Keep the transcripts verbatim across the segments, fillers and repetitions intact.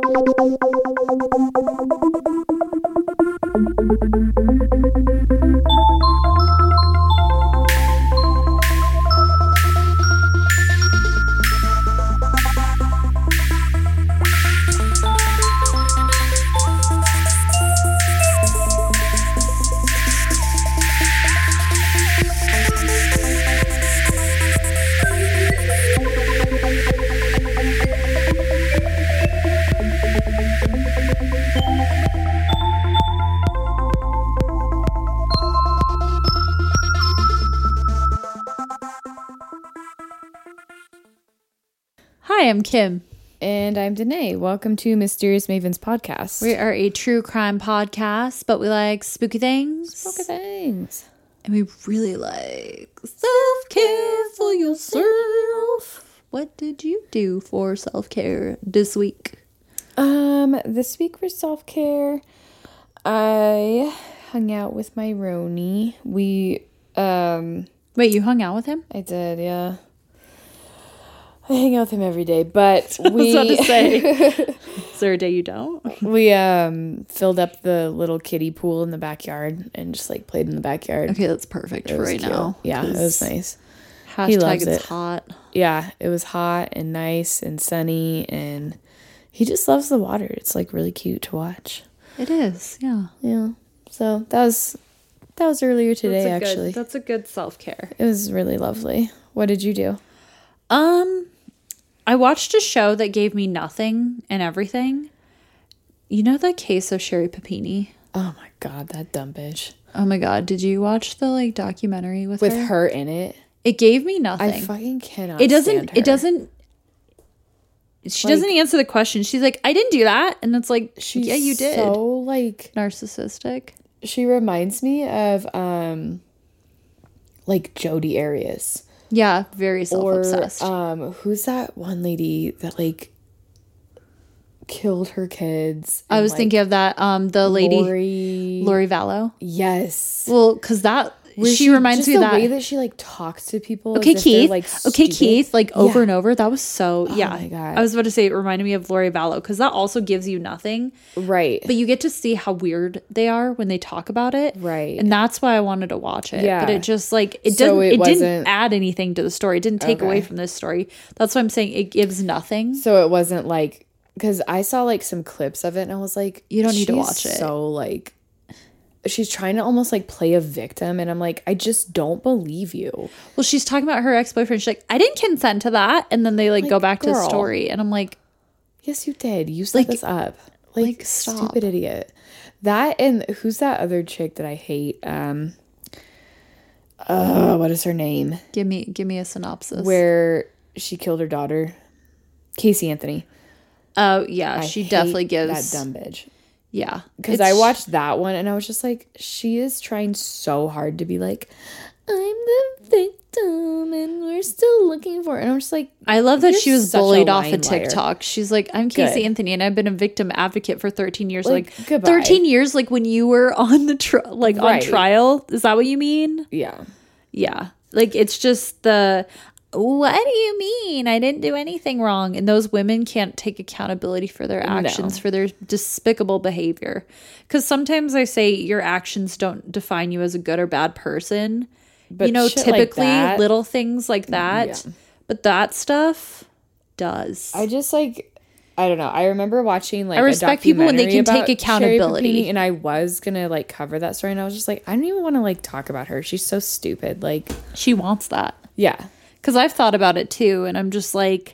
Hi, I'm Kim. And I'm Danae. Welcome to Mysterious Mavens Podcast. We are a true crime podcast, but we like spooky things. Spooky things. And we really like self-care for yourself. What did you do for self-care this week? Um, this week for self-care, I hung out with my Roni. We, um... Wait, you hung out with him? I did, yeah. I hang out with him every day, but we... I was about to say, is there a day you don't? We um filled up the little kiddie pool in the backyard and just like played in the backyard. Okay, that's perfect for right cute. now. Yeah, it was nice. Hashtag He loves it's it. hot. Yeah, it was hot and nice and sunny, and he just loves the water. It's like really cute to watch. It is, yeah. Yeah. So that was that was earlier today. That's a actually, good, that's a good self-care. It was really lovely. What did you do? Um, I watched a show that gave me nothing and everything. You know the case of Sherry Papini? Oh my god, that dumb bitch. Oh my god, did you watch the like documentary with, With her? her in it? It gave me nothing. I fucking cannot. It doesn't stand her. it doesn't She Like- doesn't answer the question. She's like, "I didn't do that." And it's like, She's "Yeah, you did." So like Narcissistic. she reminds me of um like Jodi Arias. Yeah, very Or self-obsessed. um who's that one lady that like killed her kids? I and, was like, thinking of that um the lady Lori. Lori Vallow. Yes. Well, cuz that Where she, reminds just me of the that. way that she like talks to people. Okay, as if they're, Keith. like, okay, stupid. Keith. Like over Yeah. and over. That was so. Oh yeah. my God. I was about to say it reminded me of Lori Vallow because that also gives you nothing, Right. but you get to see how weird they are when they talk about it. Right. And that's why I wanted to watch it. Yeah. But it just like it So doesn't. it It, didn't wasn't- add anything to the story. It didn't take Okay. away from this story. That's why I'm saying it gives nothing. So it wasn't like, because I saw like some clips of it and I was like, You don't need to she's watch it. So like, she's trying to almost like play a victim, and I'm like, I just don't believe you. Well, she's talking about her ex boyfriend. She's like, I didn't consent to that, and then they like, Like, go back to the girl. story, and I'm like, Yes, you did. You set Like- this up. Like, like, stop. stupid idiot. That and who's that other chick that I hate? Um. Uh, what is her name? give me give me a synopsis. Where she killed her daughter, Casey Anthony. Oh yeah, I she hate definitely gives that dumb bitch. Yeah, Because It's- I watched that one and I was just like, she is trying so hard to be like, I'm the victim and we're still looking for it. And I'm just like, I love that you're she was such a bullied off lying of liar. TikTok. She's like, I'm Casey Good. Anthony, and I've been a victim advocate for thirteen years. Like, Like, goodbye. thirteen years, like when you were on the tr- like Right. on trial. Is that what you mean? yeah. Yeah, like it's just the. What do you mean? I didn't do anything wrong. And those women can't take accountability for their actions, No. for their despicable behavior. Because sometimes I say your actions don't define you as a good or bad person. But you know, shit like typically that- little things like that. Yeah. But that stuff does. I just like, I don't know. I remember watching like I respect a people when they documentary can take about Sherry accountability. Papini, and I was going to like cover that story and I was just like, I don't even want to like talk about her. She's so stupid. Like, she wants that. yeah. Because I've thought about it too. And I'm just like,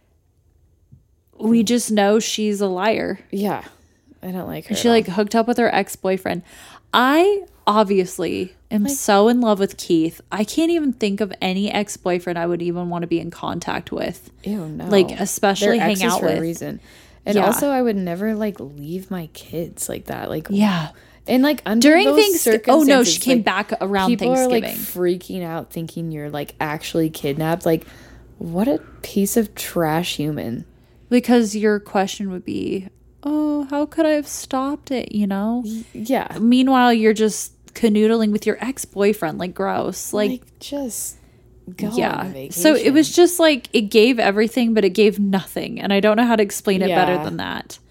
we just know she's a liar. Yeah. I don't like her. She at all. like hooked up with her ex-boyfriend. I obviously am so in love with Keith. I can't even think of any ex-boyfriend I would even want to be in contact with. Ew, no. Like, especially They're hang exes out for with. a reason. And Yeah. also, I would never like leave my kids like that. Like, Yeah. and like under During those Thanksgiving. Oh no, she circumstances, came like, back around people Thanksgiving. are like freaking out, thinking you're like actually kidnapped. Like, what a piece of trash human. Because your question would be, oh, how could I have stopped it, you know? Yeah. Meanwhile, you're just canoodling with your ex-boyfriend, like gross. Like, Like, just go on a yeah. vacation. So it was just like, it gave everything, but it gave nothing. And I don't know how to explain it better Yeah. than that.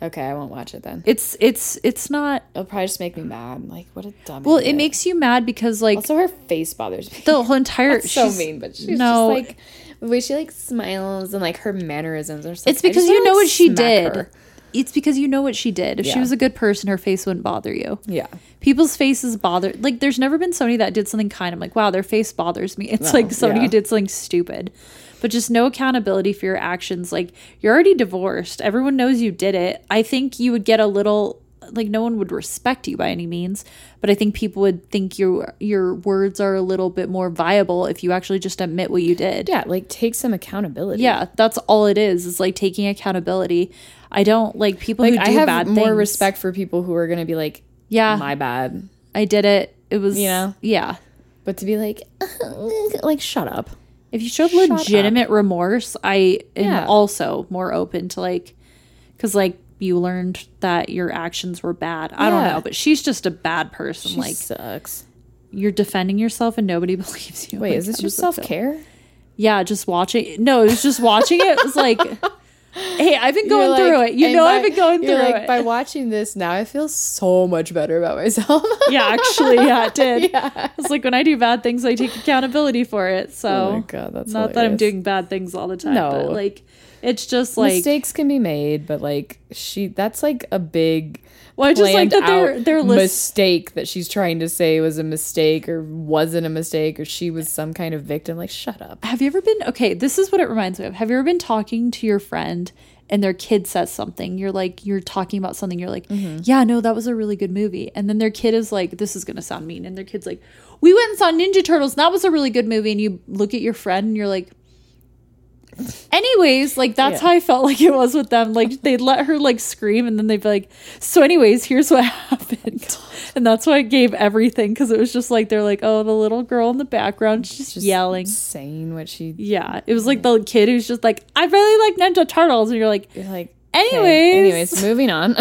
Okay, I won't watch it then. It's it's it's not. It'll probably just make me mad. Like, what a dumb. Well, idiot. it makes you mad because like also her face bothers me. the whole entire. That's so she's- mean, but she's no, just like the way she like smiles and like her mannerisms are. Stuff. it's because I just you wanna, know like, what she smack did. her. It's because you know what she did. If she Yeah. was a good person, her face wouldn't bother you. Yeah. People's faces bother. Like, there's never been somebody that did something kind. I'm like, wow, their face bothers me. It's No, like somebody yeah. who did something stupid. But just no accountability for your actions. Like, you're already divorced. Everyone knows you did it. I think you would get a little, like, no one would respect you by any means. But I think people would think your your words are a little bit more viable if you actually just admit what you did. Yeah, like take some accountability. Yeah, that's all it is. Is like taking accountability. I don't like people Like who do I have bad more things. respect for people who are gonna be like, Yeah, my bad. I did it. It was, You know? yeah. But to be like, like shut up. If you showed Shut legitimate remorse, I am Yeah. also more open to like, because like you learned that your actions were bad. I don't Yeah. know, but she's just a bad person. She like sucks. you're defending yourself and nobody believes you. Wait, Like, is this how your does that feel? self care? Yeah, just watching. No, it was just watching it. It was like, hey, I've been going through it. You know, I've been going through like, it. By watching this now, I feel so much better about myself. Yeah, actually, yeah, it did. Yeah. It's like when I do bad things, I take accountability for it. So, Oh my God, that's not that I'm hilarious. doing bad things all the time. No. But like, it's just like, Mistakes can be made, but like she, that's like a big. well, I just like planned that they're out they're list- mistake that she's trying to say was a mistake or wasn't a mistake or she was some kind of victim. Like, shut up. Have you ever been okay? This is what it reminds me of. Have you ever been talking to your friend and their kid says something? You're like, you're talking about something. You're like, yeah, no, that was a really good movie. And then their kid is like, this is gonna sound mean. And their kid's like, we went and saw Ninja Turtles. And that was a really good movie. And you look at your friend and you're like. Anyways, like that's Yeah. how I felt like it was with them. Like they'd let her like scream and then they'd be like, so anyways, here's what happened. And that's why I gave everything because it was just like they're like, oh, the little girl in the background, she's just, Just yelling. saying what she. Yeah. It was like the kid who's just like, I really like Ninja Turtles. And you're like, You're like, anyways. okay, anyways, moving on.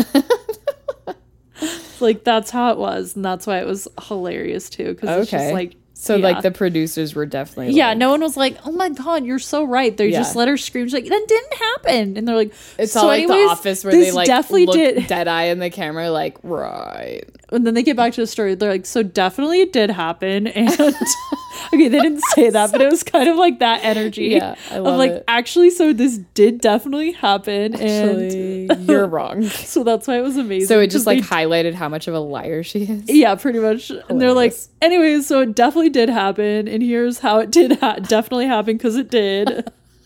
Like that's how it was. And that's why it was hilarious too. Because it's just Okay. like, So yeah. like the producers were definitely Yeah, like, no one was like, "Oh my god, you're so right." They just Yeah. let her scream. She's like, "That didn't happen," and they're like, It's so all like anyways, the office where this they like definitely look did." dead eye in the camera, like right. And then they get back to the story. They're like, "So definitely it did happen." And okay, they didn't say that, but it was kind of like that energy. Yeah, I of love like, it. actually, so this did definitely happen, Actually, and you're wrong. so that's why it was amazing. So it just 'cause like they- highlighted how much of a liar she is. yeah, pretty much. And they're like, Hilarious. anyways, so it definitely did happen, and here's how it did ha- definitely happen because it did.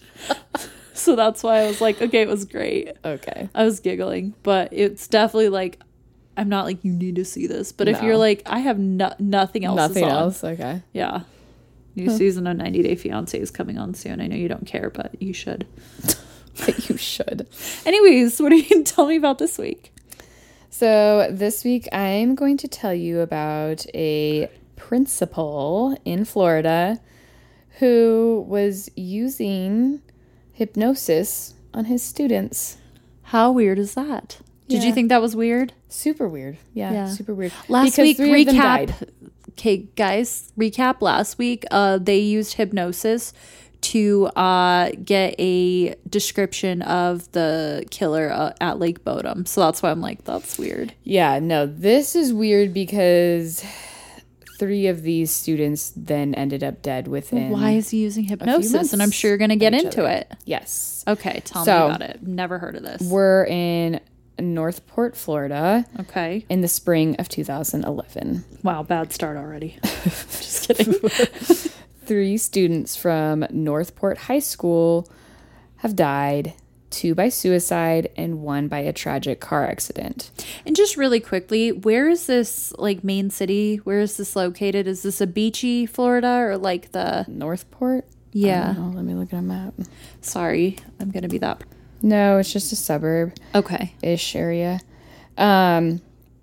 So that's why I was like, okay, it was great. Okay. I was giggling, but it's definitely like, I'm not like, you need to see this. But if No. you're like, I have no- nothing else. Nothing is on. else. Okay. Yeah. New season of ninety Day Fiancé is coming on soon. I know you don't care, but you should. But you should. Anyways, what are you going to tell me about this week? So this week I'm going to tell you about a principal in Florida who was using hypnosis on his students. How weird is that? Did you Yeah. think that was weird? Super weird. Yeah, Yeah. super weird. Last Because week, three of them recap. died. Okay, guys, recap. Last week, uh, they used hypnosis to uh, get a description of the killer uh, at Lake Bodom. So that's why I'm like, that's weird. Yeah, no, this is weird because three of these students then ended up dead within. Why is he using hypnosis? And I'm months sure you're going to get of each into other. it. Yes. Okay, tell So, me about it. Never heard of this. We're in Northport, Florida, Okay. in the spring of two thousand eleven. Wow, bad start already. Just kidding. Three students from Northport High School have died, two by suicide and one by a tragic car accident. And just really quickly, where is this like main city? Where is this located? Is this a beachy Florida or like the Northport? Yeah. Oh, let me look at a map. Sorry, I'm gonna be that. No, it's just a suburb. Okay. Ish area. Um,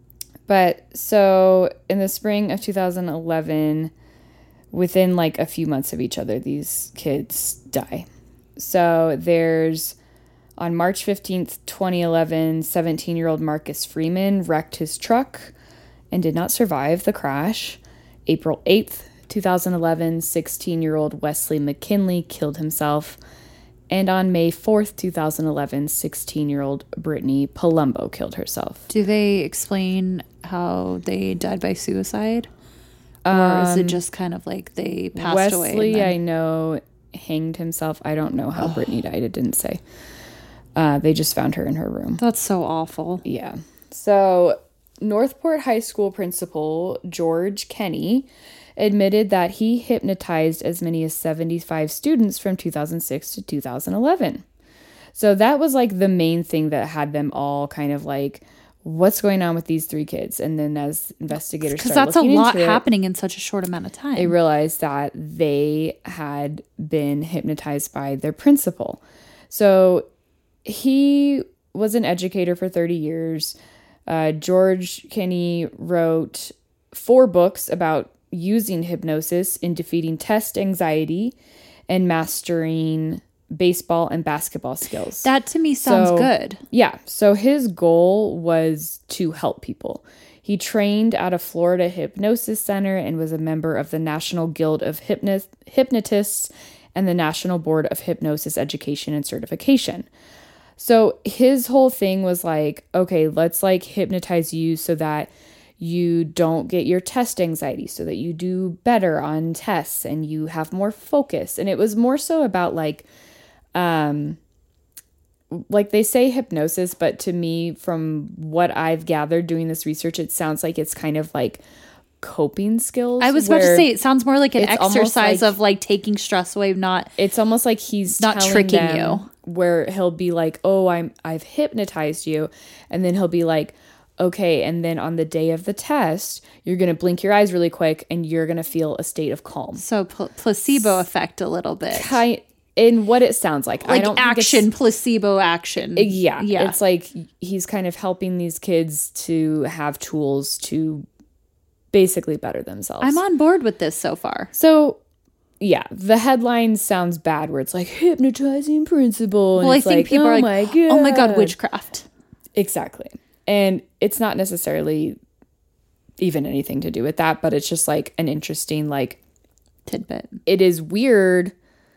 but so in the spring of two thousand eleven, within like a few months of each other, these kids die. So there's on March fifteenth, twenty eleven, seventeen year old Marcus Freeman wrecked his truck and did not survive the crash. April eighth, two thousand eleven, sixteen year old Wesley McKinley killed himself. And on May fourth, twenty eleven, sixteen-year-old Brittany Palumbo killed herself. Do they explain how they died by suicide? Or Um, is it just kind of like they passed Wesley, away? and then- I know, hanged himself. I don't know how Brittany died. It didn't say. Uh, they just found her in her room. That's so awful. Yeah. So Northport High School principal George Kenny admitted that he hypnotized as many as seventy-five students from two thousand six to two thousand eleven. So that was like the main thing that had them all kind of like, what's going on with these three kids? And then as investigators Because started that's a looking lot into it, happening in such a short amount of time. they realized that they had been hypnotized by their principal. So he was an educator for thirty years. Uh, George Kenny wrote four books about using hypnosis in defeating test anxiety and mastering baseball and basketball skills. That to me sounds So- good. Yeah. So his goal was to help people. He trained at a Florida hypnosis center and was a member of the National Guild of Hypno- Hypnotists and the National Board of Hypnosis Education and Certification. So his whole thing was like, okay, let's like hypnotize you so that you don't get your test anxiety, so that you do better on tests and you have more focus. And it was more so about like, um, like they say hypnosis, but to me, from what I've gathered doing this research, it sounds like it's kind of like coping skills. I was about to where say it sounds more like an it's almost exercise like- of like taking stress away, not It's almost like he's Not telling tricking them you. where he'll be like, "Oh, I'm I've hypnotized you," and then he'll be like, "Okay," and then on the day of the test, you're gonna blink your eyes really quick, and you're gonna feel a state of calm. so pl- placebo effect a little bit. Kind in what it sounds like. I Like don't think it's- action, placebo action. Yeah, Yeah. It's like he's kind of helping these kids to have tools to basically better themselves. I'm on board with this so far. So, yeah, the headline sounds bad where it's like hypnotizing principal. And Well, I it's think like, people oh are like, my God. oh my God, witchcraft. Exactly. And it's not necessarily even anything to do with that, but it's just like an interesting, like, Tidbit. it is weird.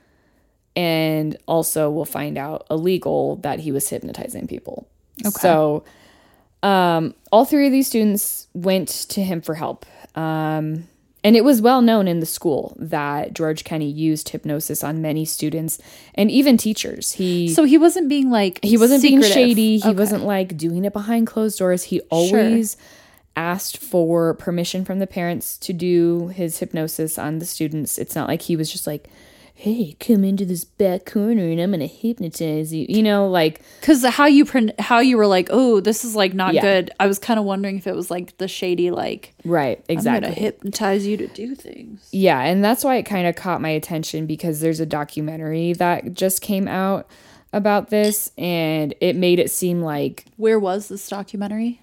And also we'll find out illegal that he was hypnotizing people. Okay. So um, all three of these students went to him for help. Um, and it was well known in the school that George Kenny used hypnosis on many students and even teachers. He So he wasn't being like he wasn't secretive. being shady. He Okay. wasn't like doing it behind closed doors. He always asked for permission from the parents to do his hypnosis on the students. It's not like he was just like, hey, come into this back corner and I'm going to hypnotize you. You know, like, Because how you pron- how you were like, oh, this is like not Yeah. good. I was kind of wondering if it was like the shady, like, right, I'm exactly. gonna hypnotize you to do things. Yeah, and that's why it kind of caught my attention because there's a documentary that just came out about this and it made it seem like, Where was this documentary?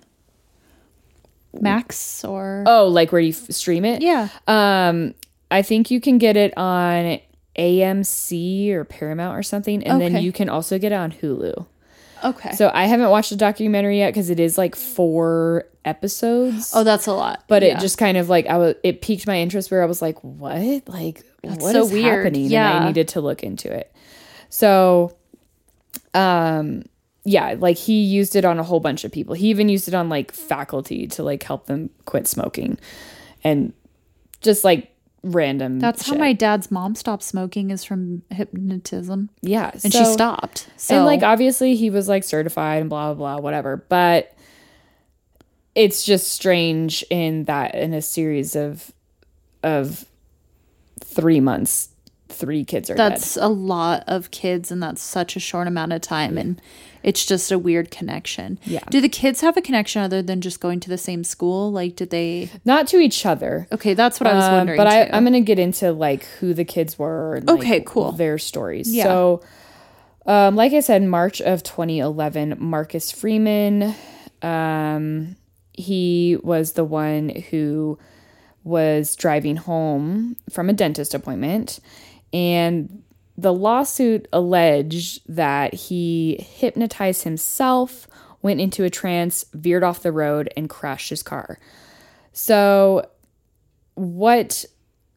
Max or oh, like where you f- stream it? yeah. Um, I think you can get it on A M C or Paramount or something, and then Okay. you can also get it on Hulu. Okay. So I haven't watched the documentary yet because it is like four episodes. oh, that's a lot. But Yeah. it just kind of like I was it piqued my interest where I was like, what? Like That's what so is weird. happening? And Yeah. I needed to look into it. So um yeah, like he used it on a whole bunch of people. He even used it on like faculty to like help them quit smoking and just like random That's how shit. my dad's mom stopped smoking is from hypnotism, yeah. and so- she stopped. So And like obviously he was like certified and blah blah blah whatever, but it's just strange in that in a series of of three months, three kids are that's a lot of kids, and that's such a short amount of time, and it's just a weird connection. Yeah. Do the kids have a connection other than just going to the same school? Like, did they? dead. Not to each other. Okay, that's what I was Um, wondering. but I, too. I'm gonna get into like who the kids were. And, Okay, like, cool. Their stories. Yeah. So, um, like I said, March of twenty eleven, Marcus Freeman, um, he was the one who was driving home from a dentist appointment, and the lawsuit alleged that he hypnotized himself, went into a trance, veered off the road, and crashed his car. So what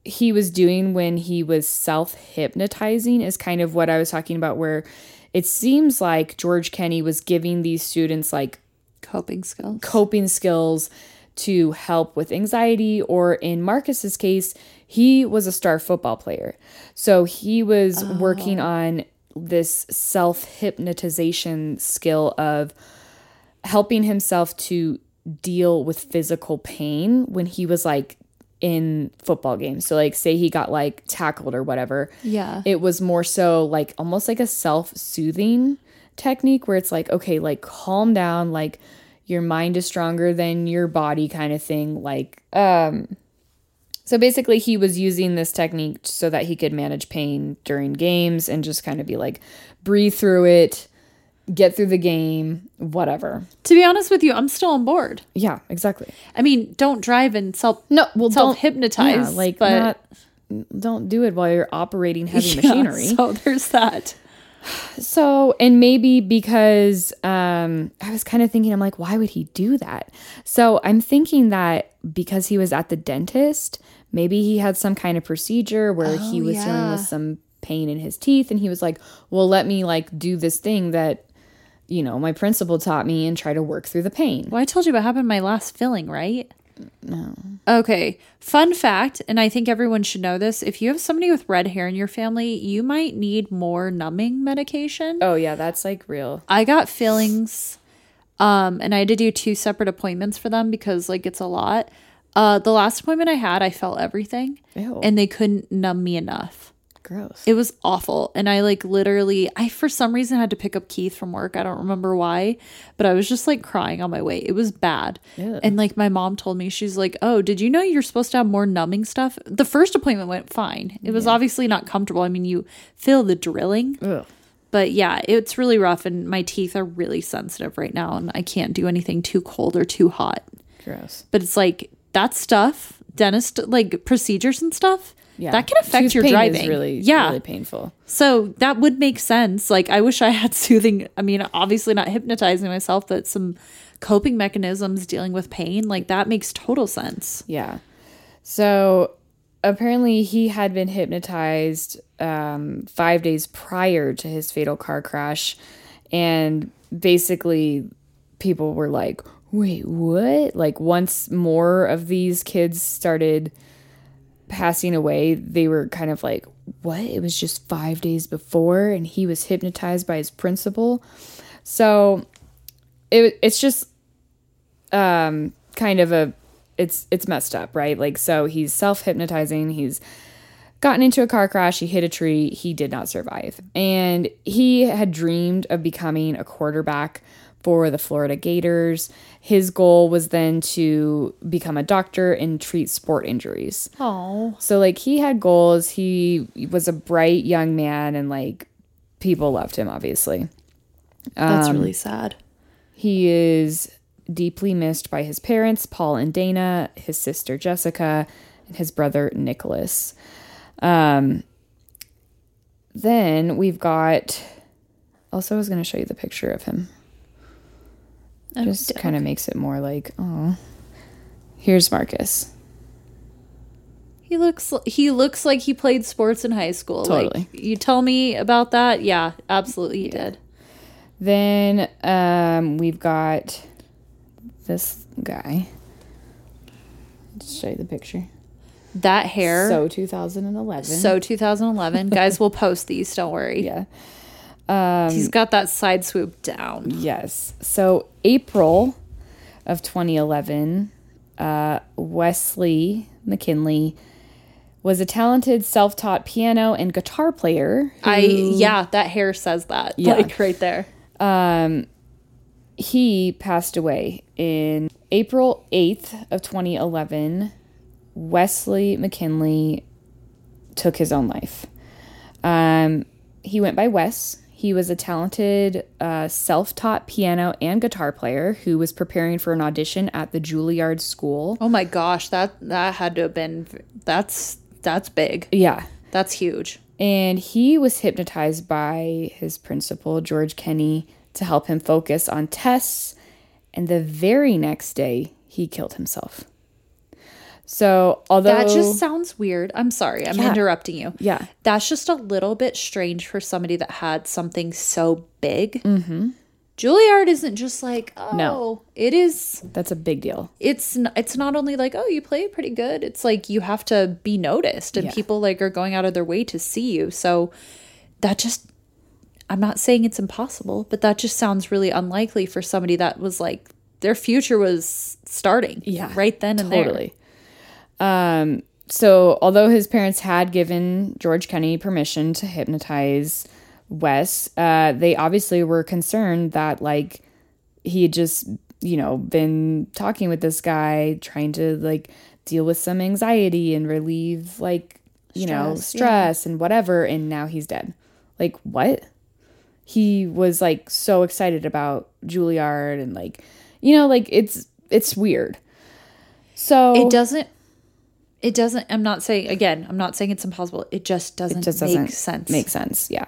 he was doing when he was self-hypnotizing is kind of what I was talking about, where it seems like George Kenney was giving these students like coping skills. Coping skills to help with anxiety, or in Marcus's case, he was a star football player. So he was oh. working on this self-hypnotization skill of helping himself to deal with physical pain when he was like in football games. So like say he got like tackled or whatever. Yeah. It was more so like almost like a self-soothing technique where it's like, okay, like calm down, like your mind is stronger than your body kind of thing. Like, um, so basically he was using this technique so that he could manage pain during games and just kind of be like, breathe through it, get through the game, whatever. To be honest with you, I'm still on board. Yeah, exactly. I mean, don't drive and self no, well, self hypnotize. Yeah, like but not, don't do it while you're operating heavy yeah, machinery. So there's that. So, and maybe because um, I was kind of thinking, I'm like, why would he do that? So I'm thinking that because he was at the dentist, maybe he had some kind of procedure where oh, he was yeah. dealing with some pain in his teeth. And he was like, well, let me like do this thing that, you know, my principal taught me and try to work through the pain. Well, I told you what happened in my last filling, right? No. Okay. Fun fact, and I think everyone should know this. If you have somebody with red hair in your family, you might need more numbing medication. Oh, yeah. That's like real. I got fillings, um, and I had to do two separate appointments for them because like it's a lot. Uh, the last appointment I had, I felt everything. Ew. And they couldn't numb me enough. Gross. It was awful. And I like literally, I for some reason had to pick up Keith from work. I don't remember why, but I was just like crying on my way. It was bad. Yeah. And like my mom told me, she's like, oh, did you know you're supposed to have more numbing stuff? The first appointment went fine. It was yeah. obviously not comfortable. I mean, you feel the drilling. Ugh. But yeah, it's really rough. And my teeth are really sensitive right now. And I can't do anything too cold or too hot. Gross. But it's like that stuff, dentist like procedures and stuff. Yeah. That can affect Tooth your pain driving. Is really, yeah. really painful. So that would make sense. Like, I wish I had soothing, I mean, obviously not hypnotizing myself, but some coping mechanisms dealing with pain. Like, that makes total sense. Yeah. So apparently he had been hypnotized um, five days prior to his fatal car crash. And basically people were like, wait, what? Like, once more of these kids started passing away, they were kind of like, what? It was just five days before and he was hypnotized by his principal. So it it's just um kind of a it's it's messed up, right? Like, so he's self-hypnotizing, he's gotten into a car crash, he hit a tree, he did not survive. And he had dreamed of becoming a quarterback for the Florida Gators. His goal was then to become a doctor and treat sport injuries. Oh. So like he had goals. He was a bright young man and like people loved him, obviously. That's um, really sad. He is deeply missed by his parents, Paul and Dana, his sister Jessica, and his brother Nicholas. Um, then we've got, also I was going to show you the picture of him. Just kind of makes it more like, oh, here's Marcus. He looks he looks like he played sports in high school. Totally. Like, you tell me about that? Yeah, absolutely he yeah. did. Then um, we've got this guy. Just show you the picture. That hair. So two thousand eleven. So two thousand eleven. Guys, we'll post these. Don't worry. Yeah. Um, He's got that side swoop down. Yes. So April of twenty eleven, uh, Wesley McKinley was a talented self-taught piano and guitar player. Who, I yeah, that hair says that. Yeah. Like right there. Um, he passed away in April eighth of twenty eleven. Wesley McKinley took his own life. Um, he went by Wes. He was a talented uh, self-taught piano and guitar player who was preparing for an audition at the Juilliard School. Oh my gosh, that that had to have been that's that's big. Yeah. That's huge. And he was hypnotized by his principal, George Kenney, to help him focus on tests. And the very next day, he killed himself. So, although That just sounds weird. I'm sorry. I'm Yeah. interrupting you. Yeah. That's just a little bit strange for somebody that had something so big. Mm-hmm. Juilliard isn't just like, oh, No. it is. That's a big deal. It's n- it's not only like, oh, you play pretty good. It's like you have to be noticed, and Yeah. people like are going out of their way to see you. So that just, I'm not saying it's impossible, but that just sounds really unlikely for somebody that was like, their future was starting. Yeah, right then and there. Totally. Um, so although his parents had given George Kenney permission to hypnotize Wes, uh, they obviously were concerned that like he had just, you know, been talking with this guy, trying to like deal with some anxiety and relieve like, you know, Stress, stress and whatever. And now he's dead. Like, what? He was like so excited about Juilliard and like, you know, like it's, it's weird. So It doesn't, it doesn't, I'm not saying, again, I'm not saying it's impossible. It just doesn't, just make doesn't sense. make sense. Yeah.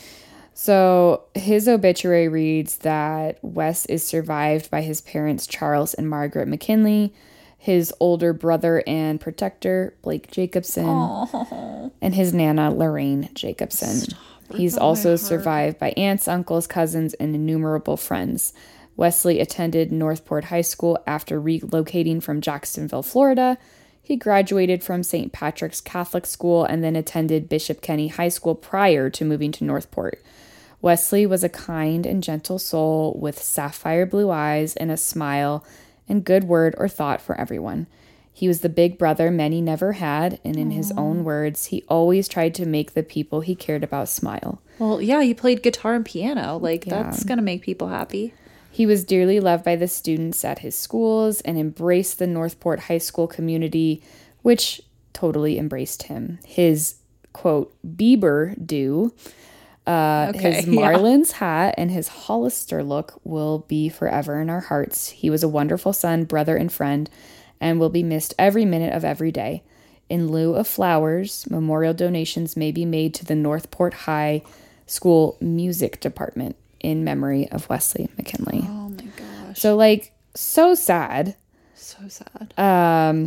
So his obituary reads that Wes is survived by his parents, Charles and Margaret McKinley, his older brother and protector, Blake Jacobson, Aww. and his nana, Lorraine Jacobson. He's also survived by aunts, uncles, cousins, and innumerable friends. Wesley attended Northport High School after relocating from Jacksonville, Florida. He graduated from Saint Patrick's Catholic School and then attended Bishop Kenny High School prior to moving to Northport. Wesley was a kind and gentle soul with sapphire blue eyes and a smile and good word or thought for everyone. He was the big brother many never had, and in Aww. His own words, he always tried to make the people he cared about smile. Well, yeah, he played guitar and piano. Like, Yeah. that's going to make people happy. He was dearly loved by the students at his schools and embraced the Northport High School community, which totally embraced him. His, quote, Bieber do, uh, Okay, his yeah. Marlins hat, and his Hollister look will be forever in our hearts. He was a wonderful son, brother, and friend, and will be missed every minute of every day. In lieu of flowers, memorial donations may be made to the Northport High School Music Department in memory of Wesley McKinley. Oh my gosh. So, like, so sad. So sad. Um,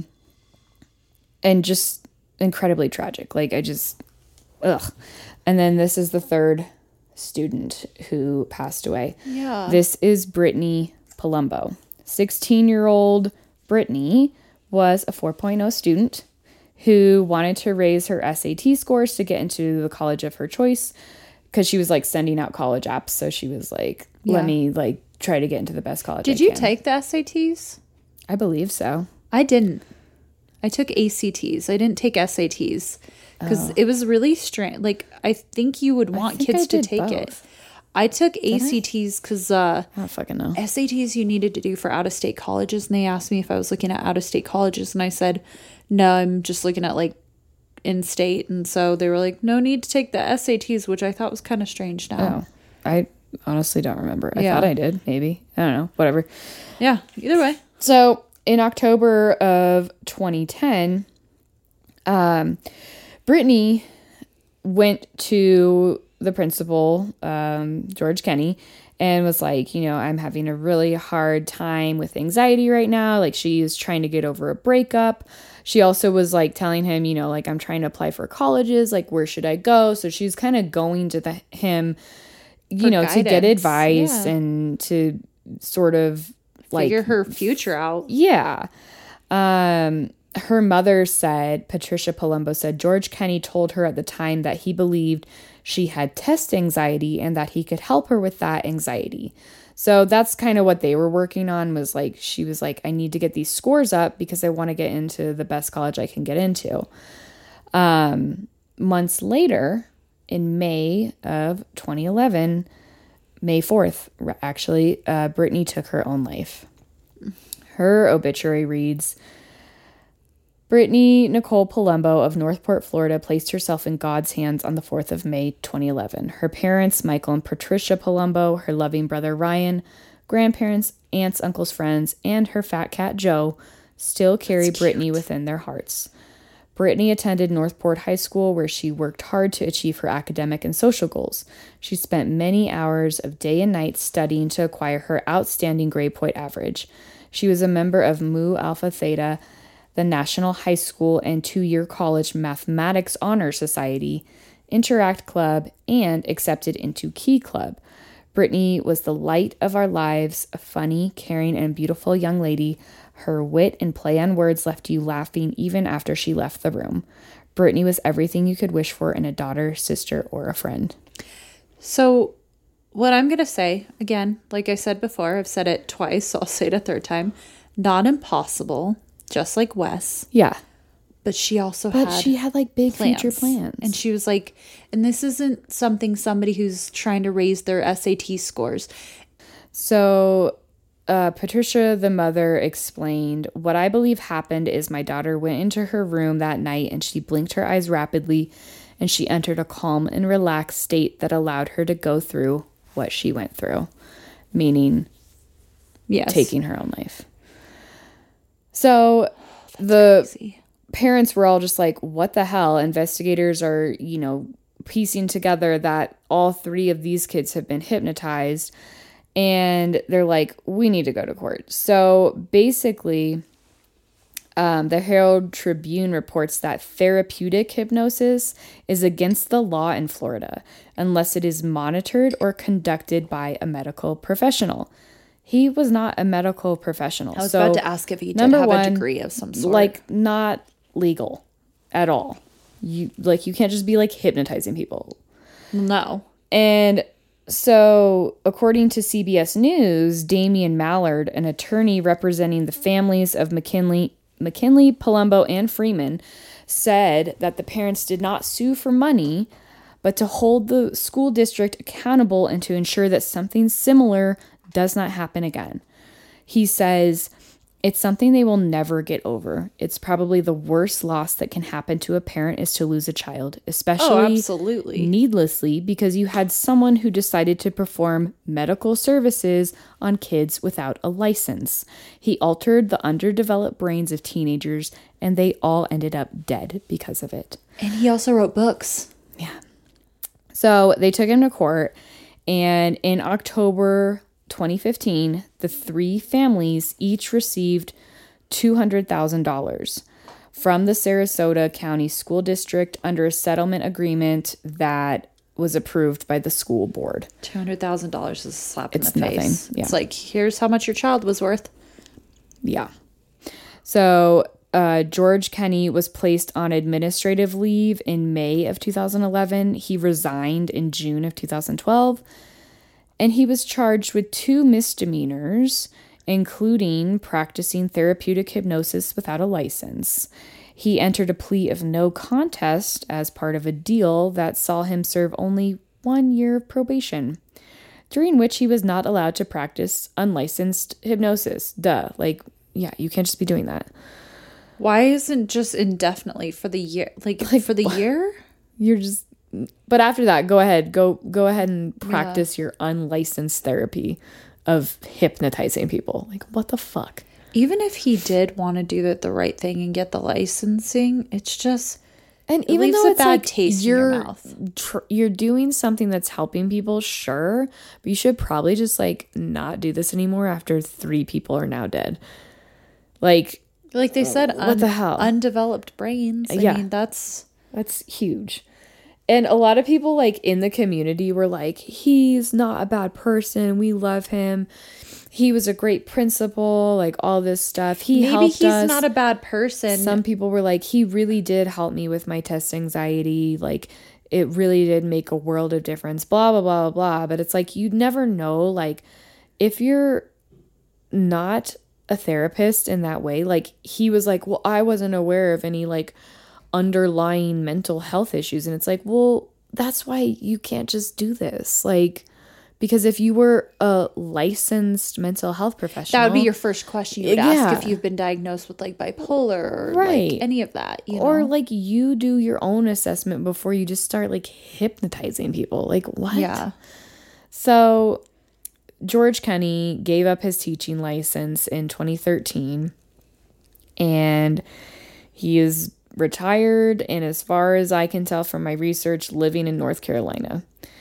and just incredibly tragic. Like, I just, ugh. And then this is the third student who passed away. Yeah. This is Brittany Palumbo. sixteen-year-old Brittany was a four point oh student who wanted to raise her S A T scores to get into the college of her choice, because she was like sending out college apps. So she was like, let Yeah. me like try to get into the best college Did I you can. take the S A Ts? I believe so. I didn't. I took A C Ts. I didn't take S A Ts because Oh. it was really strange. Like, I think you would I want think kids I to did take it. both. I took I? A C Ts because uh, I don't fucking know. S A Ts you needed to do for out-of-state colleges, and they asked me if I was looking at out-of-state colleges, and I said, no, I'm just looking at, like, in-state, and so they were like, no need to take the S A Ts, which I thought was kind of strange now. Oh, I honestly don't remember. I Yeah. thought I did, maybe. I don't know. Whatever. Yeah, either way. So in October of twenty ten, um, Brittany went to the principal, um, George Kenney, and was like, you know, I'm having a really hard time with anxiety right now. Like, she is trying to get over a breakup. She also was like telling him, you know, like, I'm trying to apply for colleges. Like, where should I go? So she's kind of going to the, him, you For know, to get guidance. advice Yeah. and to sort of like Figure her future out. yeah. Um, her mother said, Patricia Palumbo said, George Kenney told her at the time that he believed she had test anxiety and that he could help her with that anxiety. So that's kind of what they were working on, was like, she was like, I need to get these scores up because I want to get into the best college I can get into. Um, months later, in May of twenty eleven, May fourth, actually, uh, Brittany took her own life. Her obituary reads, Brittany Nicole Palumbo of Northport, Florida, placed herself in God's hands on the fourth of May, twenty eleven. Her parents, Michael and Patricia Palumbo, her loving brother Ryan, grandparents, aunts, uncles, friends, and her fat cat Joe still carry Brittany within their hearts. Brittany attended Northport High School, where she worked hard to achieve her academic and social goals. She spent many hours of day and night studying to acquire her outstanding grade point average. She was a member of Mu Alpha Theta the National High School and two-year college mathematics honor society, Interact Club, and accepted into Key Club. Brittany was the light of our lives, a funny, caring, and beautiful young lady. Her wit and play on words left you laughing even after she left the room. Brittany was everything you could wish for in a daughter, sister, or a friend. So what I'm going to say, again, like I said before, I've said it twice, so I'll say it a third time. Not impossible, just like Wes. Yeah. But she also But had she had like big plans. future plans. And she was like, and this isn't something somebody who's trying to raise their S A T scores. So uh, Patricia, the mother, explained, what I believe happened is my daughter went into her room that night and she blinked her eyes rapidly and she entered a calm and relaxed state that allowed her to go through what she went through, meaning Yes. taking her own life. So the Crazy. parents were all just like, what the hell? Investigators are, you know, piecing together that all three of these kids have been hypnotized. And they're like, we need to go to court. So basically, um, the Herald Tribune reports that therapeutic hypnosis is against the law in Florida unless it is monitored or conducted by a medical professional. He was not a medical professional. I was so, about to ask if he did number have one, a degree of some sort. like, not legal at all. You like you can't just be like hypnotizing people. No. And so, according to C B S News, Damian Mallard, an attorney representing the families of McKinley, McKinley, Palumbo, and Freeman, said that the parents did not sue for money, but to hold the school district accountable and to ensure that something similar does not happen again. He says, it's something they will never get over. It's probably the worst loss that can happen to a parent is to lose a child, especially Oh, absolutely. needlessly, because you had someone who decided to perform medical services on kids without a license. He altered the underdeveloped brains of teenagers, and they all ended up dead because of it. And he also wrote books. Yeah. So they took him to court, and in October twenty fifteen, the three families each received two hundred thousand dollars from the Sarasota County School District under a settlement agreement that was approved by the school board. two hundred thousand dollars is a slap It's in the nothing. face. Yeah. It's like, here's how much your child was worth. Yeah. So uh, George Kenny was placed on administrative leave in May of two thousand eleven. He resigned in June of two thousand twelve. And he was charged with two misdemeanors, including practicing therapeutic hypnosis without a license. He entered a plea of no contest as part of a deal that saw him serve only one year of probation, during which he was not allowed to practice unlicensed hypnosis. Duh. Like, yeah, you can't just be doing that. Why isn't just indefinitely for the year? Like, like for the year? You're just... But after that, go ahead. Go go ahead and practice yeah. your unlicensed therapy of hypnotizing people. Like, what the fuck? Even if he did want to do the, the right thing and get the licensing, it's just... And it even leaves though a it's bad like taste you're, in your mouth. Tr- you're doing something that's helping people, sure. But you should probably just, like, not do this anymore after three people are now dead. Like... Like they said, what un- the hell? Undeveloped brains. I yeah. mean, that's... That's huge. And a lot of people, like, in the community were like, he's not a bad person. We love him. He was a great principal, like, all this stuff. He Maybe helped he's us. not a bad person. Some people were like, he really did help me with my test anxiety. Like, it really did make a world of difference, blah, blah, blah, blah, blah. But it's like, you never know, like, if you're not a therapist in that way, like, he was like, well, I wasn't aware of any, like, underlying mental health issues. And it's like, well, that's why you can't just do this. Like, because if you were a licensed mental health professional, that would be your first question you would yeah. ask if you've been diagnosed with like bipolar or right. like any of that, you know? Or like you do your own assessment before you just start like hypnotizing people. Like, what? Yeah. So George Kenny gave up his teaching license in twenty thirteen, and he is retired, and as far as I can tell from my research, living in North Carolina.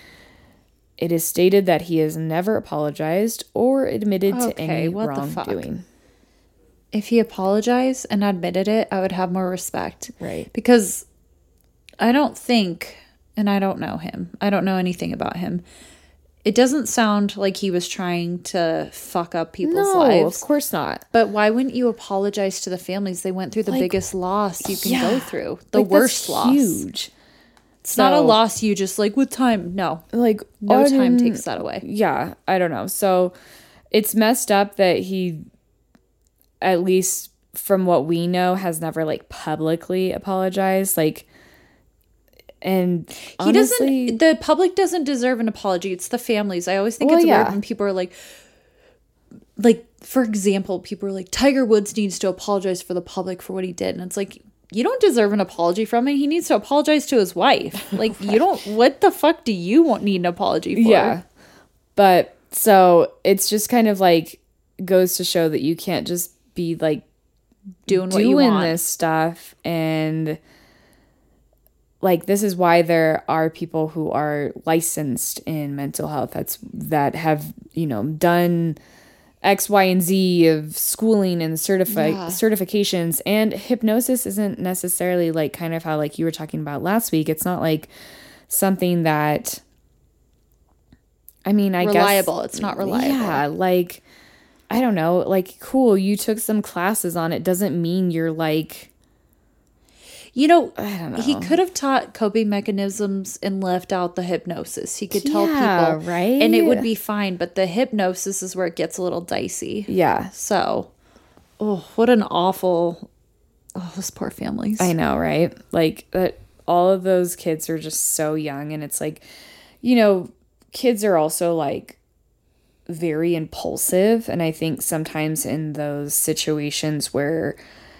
It is stated that he has never apologized or admitted okay, to any what wrongdoing. if he apologized and admitted it, I would have more respect. Right. Because I don't think, and I don't know him, I don't know anything about him. It doesn't sound like he was trying to fuck up people's no, lives. of course not. But why wouldn't you apologize to the families? They went through the Like, biggest loss you can yeah. go through. The Like, worst that's loss. huge. It's So, not a loss you just like with time. No. Like, No I time didn't- takes that away. Yeah, I don't know. So it's messed up that he, at least from what we know, has never like publicly apologized. Like, and He honestly, doesn't, the public doesn't deserve an apology. It's the families. I always think Well, it's yeah. weird when people are like, like, for example, people are like, Tiger Woods needs to apologize for the public for what he did. And it's like, you don't deserve an apology from him. He needs to apologize to his wife. Like, right. You don't, what the fuck do you want need an apology for? Yeah. But so it's just kind of like goes to show that you can't just be like doing what doing you want. This stuff. And like, this is why there are people who are licensed in mental health that's that have, you know, done X, Y, and Z of schooling and certifi- Yeah. certifications. And hypnosis isn't necessarily like kind of how like you were talking about last week. It's not like something that, I mean, I reliable. guess. Reliable. It's not reliable. Yeah. Like, I don't know. Like, cool. You took some classes on it. Doesn't mean you're like. You know, I don't know. He could have taught coping mechanisms and left out the hypnosis. He could tell Yeah, people, right? And it would be fine. But the hypnosis is where it gets a little dicey. Yeah. So, oh, what an awful. Oh, those poor families. I know, right? Like that. All of those kids are just so young, and it's like, you know, kids are also like very impulsive, and I think sometimes in those situations where,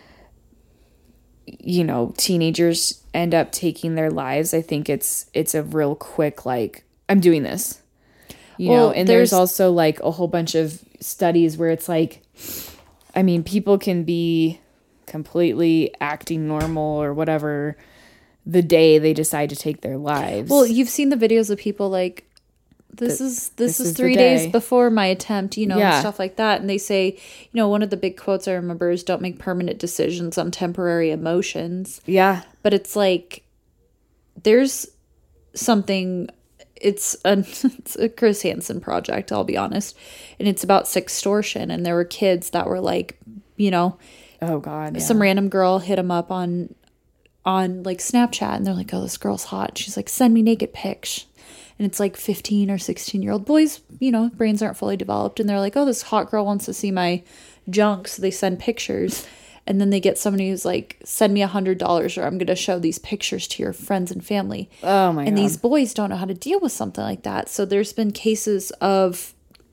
you know, teenagers end up taking their lives, I think it's it's a real quick like, I'm doing this, you Well, know. And there's- there's also like a whole bunch of studies where it's like, I mean, people can be completely acting normal or whatever the day they decide to take their lives. Well, you've seen the videos of people like, this The- is this, this is is the three days day. before my attempt, you know, Yeah. and stuff like that. And they say, you know, one of the big quotes I remember is, "Don't make permanent decisions on temporary emotions." yeah. But it's like, there's something. It's a, it's a Chris Hansen project, I'll be honest, and it's about sextortion. And there were kids that were like, you know, Oh God. Yeah. some random girl hit him up on on like Snapchat, and they're like, "Oh, this girl's hot." She's like, "Send me naked pics." And it's like fifteen or sixteen year old boys, you know, brains aren't fully developed, and they're like, "Oh, this hot girl wants to see my junk," so they send pictures. And then they get somebody who's like, "Send me a hundred dollars, or I'm going to show these pictures to your friends and family." Oh my And God. these boys don't know how to deal with something like that. So there's been cases of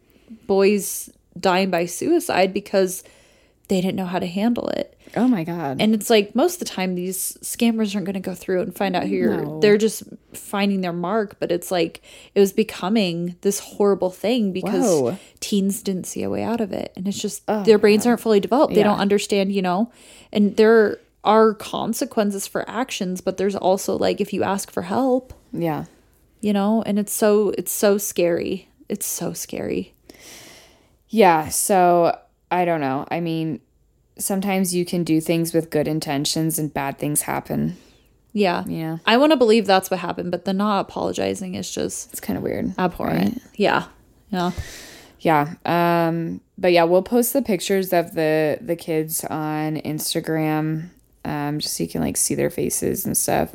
boys dying by suicide because they didn't know how to handle it. Oh my God. And it's like, most of the time these scammers aren't going to go through and find out who you're, No. they're just finding their mark. But it's like, it was becoming this horrible thing because Whoa. teens didn't see a way out of it. And it's just, Oh their my brains God. aren't fully developed. They Yeah. don't understand, you know, and there are consequences for actions, but there's also like, if you ask for help, yeah. you know, and it's so, it's so scary. It's so scary. Yeah. So I don't know. I mean, sometimes you can do things with good intentions and bad things happen. Yeah. Yeah. I want to believe that's what happened, but the not apologizing is just It's kind of weird. abhorrent. right? Yeah. Yeah. Yeah. Um, but yeah, we'll post the pictures of the, the kids on Instagram, um, just so you can like see their faces and stuff.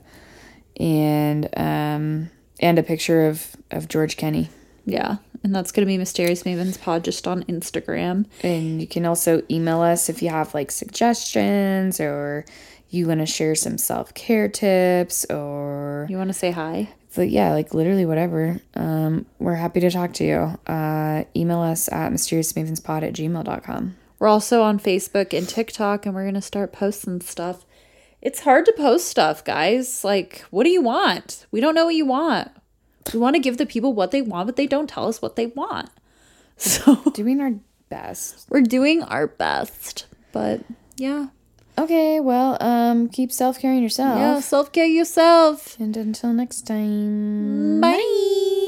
And, um, and a picture of, of George Kenny. Yeah. And that's going to be Mysterious Mavens Pod just on Instagram. And you can also email us if you have like suggestions or you want to share some self-care tips or You want to say hi? but yeah, like literally whatever. Um, we're happy to talk to you. Uh, email us at mysterious mavens pod at gmail dot com. We're also on Facebook and TikTok, and we're going to start posting stuff. It's hard to post stuff, guys. Like, what do you want? We don't know what you want. We want to give the people what they want, but they don't tell us what they want. So Doing our best. we're doing our best. But yeah. Okay, well, um, keep self-caring yourself. Yeah, self-care yourself. And until next time. Bye.